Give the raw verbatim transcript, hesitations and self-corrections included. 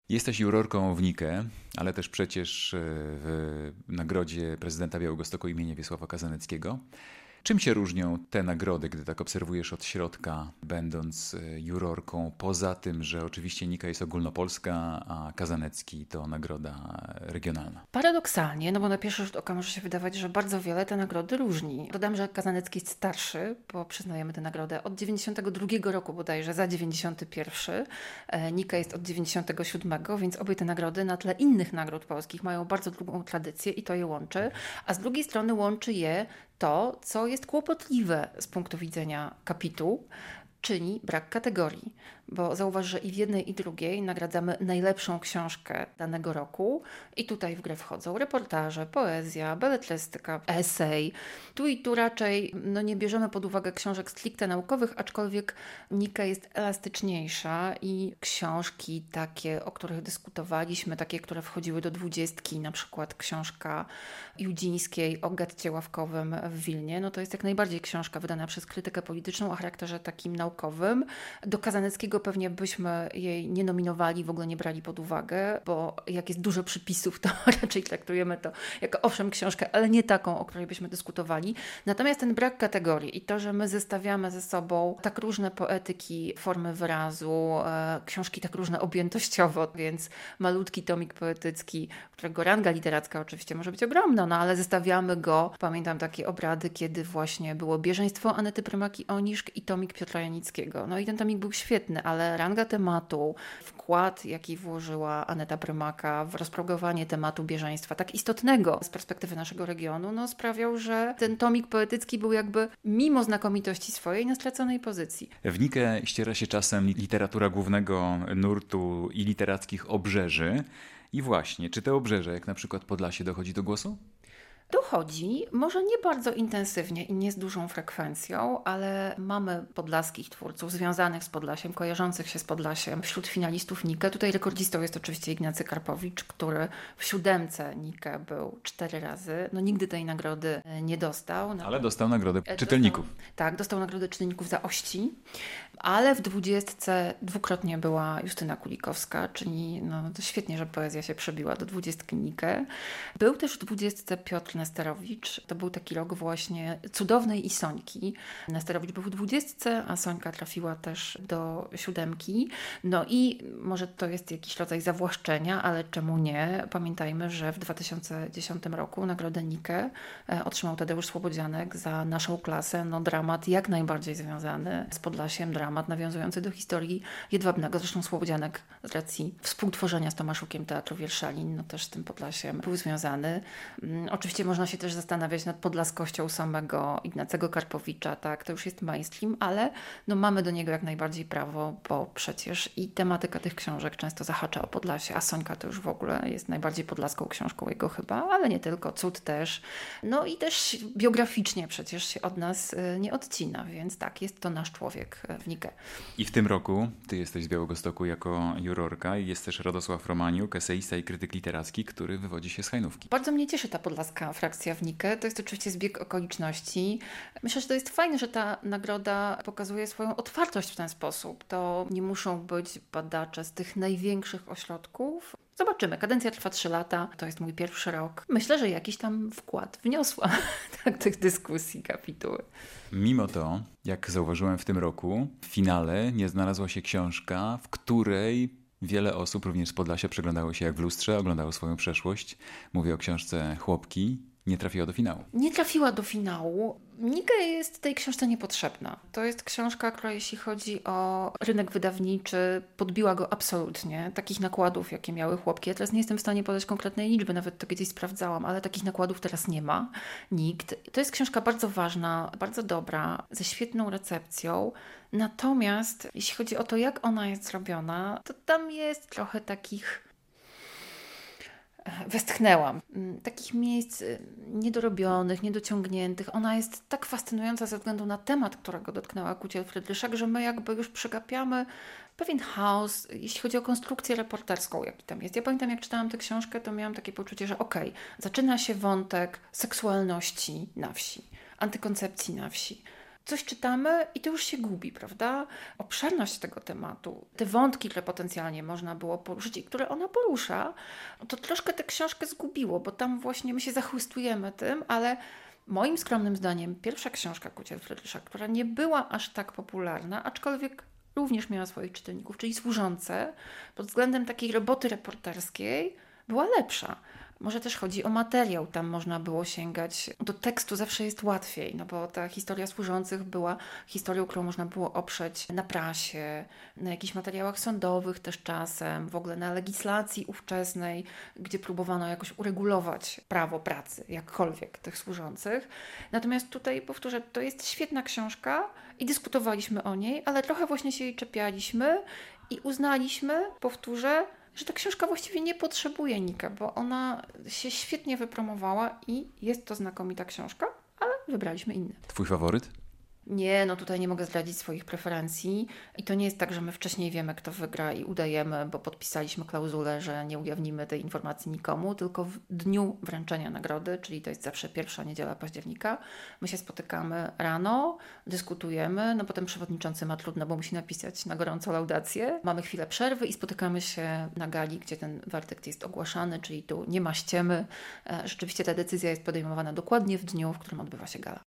Jesteś jurorką w Nike, ale też przecież w nagrodzie prezydenta Białegostoku imienia Wiesława Kazaneckiego. Czym się różnią te nagrody, gdy tak obserwujesz od środka, będąc jurorką, poza tym, że oczywiście Nika jest ogólnopolska, a Kazanecki to nagroda regionalna? Paradoksalnie, no bo na pierwszy rzut oka może się wydawać, że bardzo wiele te nagrody różni. Dodam, że Kazanecki jest starszy, bo przyznajemy tę nagrodę od dziewięćdziesiątego drugiego roku bodajże za dziewięćdziesiąty pierwszy. Nika jest od dziewięćdziesiątego siódmego, więc obie te nagrody na tle innych nagród polskich mają bardzo długą tradycję i to je łączy. A z drugiej strony łączy je to, co jest kłopotliwe z punktu widzenia kapitu, czyli brak kategorii. Bo zauważ, że i w jednej i drugiej nagradzamy najlepszą książkę danego roku i tutaj w grę wchodzą reportaże, poezja, beletrystyka, esej. Tu i tu raczej no, nie bierzemy pod uwagę książek stricte naukowych, aczkolwiek Nika jest elastyczniejsza i książki takie, o których dyskutowaliśmy, takie, które wchodziły do dwudziestki, na przykład książka Judzińskiej o getcie ławkowym w Wilnie, no to jest jak najbardziej książka wydana przez krytykę polityczną o charakterze takim naukowym. Do Kazaneckiego pewnie byśmy jej nie nominowali, w ogóle nie brali pod uwagę, bo jak jest dużo przypisów, to raczej traktujemy to jako owszem książkę, ale nie taką, o której byśmy dyskutowali. Natomiast ten brak kategorii i to, że my zestawiamy ze sobą tak różne poetyki, formy wyrazu, e, książki tak różne objętościowo, więc malutki tomik poetycki, którego ranga literacka oczywiście może być ogromna, no ale zestawiamy go. Pamiętam takie obrady, kiedy właśnie było Bieżeństwo Anety Prymaki-Oniszk i tomik Piotra Janickiego. No i ten tomik był świetny, ale ranga tematu, wkład, jaki włożyła Aneta Prymaka w rozprogowanie tematu bieżeństwa, tak istotnego z perspektywy naszego regionu, no sprawiał, że ten tomik poetycki był jakby mimo znakomitości swojej na straconej pozycji. W Nikę ściera się czasem literatura głównego nurtu i literackich obrzeży. I właśnie, czy te obrzeże, jak na przykład Podlasie, dochodzi do głosu? Dochodzi, może nie bardzo intensywnie i nie z dużą frekwencją, ale mamy podlaskich twórców związanych z Podlasiem, kojarzących się z Podlasiem wśród finalistów Nike. Tutaj rekordzistą jest oczywiście Ignacy Karpowicz, który w siódemce Nike był cztery razy. No nigdy tej nagrody nie dostał. Ale dostał nagrodę dostał, czytelników. Tak, dostał nagrodę czytelników za Ości, ale w dwudziestce dwukrotnie była Justyna Kulikowska, czyli no, to świetnie, że poezja się przebiła do dwudziestki Nike. Był też w dwudziestce Piotr Nesterowicz. To był taki rok właśnie Cudownej i Sońki. Nesterowicz był w dwudziestce, a Sońka trafiła też do siódemki. No i może to jest jakiś rodzaj zawłaszczenia, ale czemu nie? Pamiętajmy, że w dwa tysiące dziesiątym roku nagrodę Nike otrzymał Tadeusz Słobodzianek za Naszą klasę. No dramat jak najbardziej związany z Podlasiem, dramat nawiązujący do historii Jedwabnego. Zresztą Słobodzianek z racji współtworzenia z Tomaszukiem Teatru Wierszalin, no też z tym Podlasiem był związany. Oczywiście można się też zastanawiać nad podlaskością samego Ignacego Karpowicza, tak, to już jest mainstream, ale no mamy do niego jak najbardziej prawo, bo przecież i tematyka tych książek często zahacza o Podlasie, a Sońka to już w ogóle jest najbardziej podlaską książką jego chyba, ale nie tylko, Cud też. No i też biograficznie przecież się od nas nie odcina, więc tak, jest to nasz człowiek w Nike. I w tym roku ty jesteś z Białegostoku jako jurorka i jest też Radosław Romaniuk, eseista i krytyk literacki, który wywodzi się z Hajnówki. Bardzo mnie cieszy ta podlaska frakcja w Nike. To jest oczywiście zbieg okoliczności. Myślę, że to jest fajne, że ta nagroda pokazuje swoją otwartość w ten sposób. To nie muszą być badacze z tych największych ośrodków. Zobaczymy. Kadencja trwa trzy lata. To jest mój pierwszy rok. Myślę, że jakiś tam wkład wniosła tak, tych dyskusji, kapituły. Mimo to, jak zauważyłem w tym roku, w finale nie znalazła się książka, w której wiele osób, również z Podlasia, przeglądało się jak w lustrze, oglądało swoją przeszłość. Mówię o książce Chłopki. Nie trafiła do finału. Nie trafiła do finału. Nike jest tej książce niepotrzebna. To jest książka, która jeśli chodzi o rynek wydawniczy, podbiła go absolutnie. Takich nakładów, jakie miały Chłopki. Ja teraz nie jestem w stanie podać konkretnej liczby, nawet to kiedyś sprawdzałam, ale takich nakładów teraz nie ma. Nikt. To jest książka bardzo ważna, bardzo dobra, ze świetną recepcją. Natomiast jeśli chodzi o to, jak ona jest zrobiona, to tam jest trochę takich... Westchnęłam. Takich miejsc niedorobionych, niedociągniętych. Ona jest tak fascynująca ze względu na temat, którego dotknęła Kuciel Frydryszak, że my jakby już przegapiamy pewien chaos, jeśli chodzi o konstrukcję reporterską, jaki tam jest. Ja pamiętam, jak czytałam tę książkę, to miałam takie poczucie, że okej, okay, zaczyna się wątek seksualności na wsi, antykoncepcji na wsi. coś czytamy i to już się gubi, prawda? Obszerność tego tematu, te wątki, które potencjalnie można było poruszyć i które ona porusza, to troszkę tę książkę zgubiło, bo tam właśnie my się zachłystujemy tym, ale moim skromnym zdaniem pierwsza książka Kucia Friedricha, która nie była aż tak popularna, aczkolwiek również miała swoich czytelników, czyli Służące, pod względem takiej roboty reporterskiej była lepsza. Może też chodzi o materiał, tam można było sięgać. Do tekstu zawsze jest łatwiej, no bo ta historia Służących była historią, którą można było oprzeć na prasie, na jakichś materiałach sądowych też czasem, w ogóle na legislacji ówczesnej, gdzie próbowano jakoś uregulować prawo pracy, jakkolwiek tych służących. Natomiast tutaj, powtórzę, to jest świetna książka i dyskutowaliśmy o niej, ale trochę właśnie się jej czepialiśmy i uznaliśmy, powtórzę, że ta książka właściwie nie potrzebuje Nika, bo ona się świetnie wypromowała i jest to znakomita książka, ale wybraliśmy inne. Twój faworyt? Nie, no tutaj nie mogę zdradzić swoich preferencji i to nie jest tak, że my wcześniej wiemy, kto wygra i udajemy, bo podpisaliśmy klauzulę, że nie ujawnimy tej informacji nikomu, tylko w dniu wręczenia nagrody, czyli to jest zawsze pierwsza niedziela października, my się spotykamy rano, dyskutujemy, no potem przewodniczący ma trudno, bo musi napisać na gorąco laudację, mamy chwilę przerwy i spotykamy się na gali, gdzie ten werdykt jest ogłaszany, czyli tu nie ma ściemy, rzeczywiście ta decyzja jest podejmowana dokładnie w dniu, w którym odbywa się gala.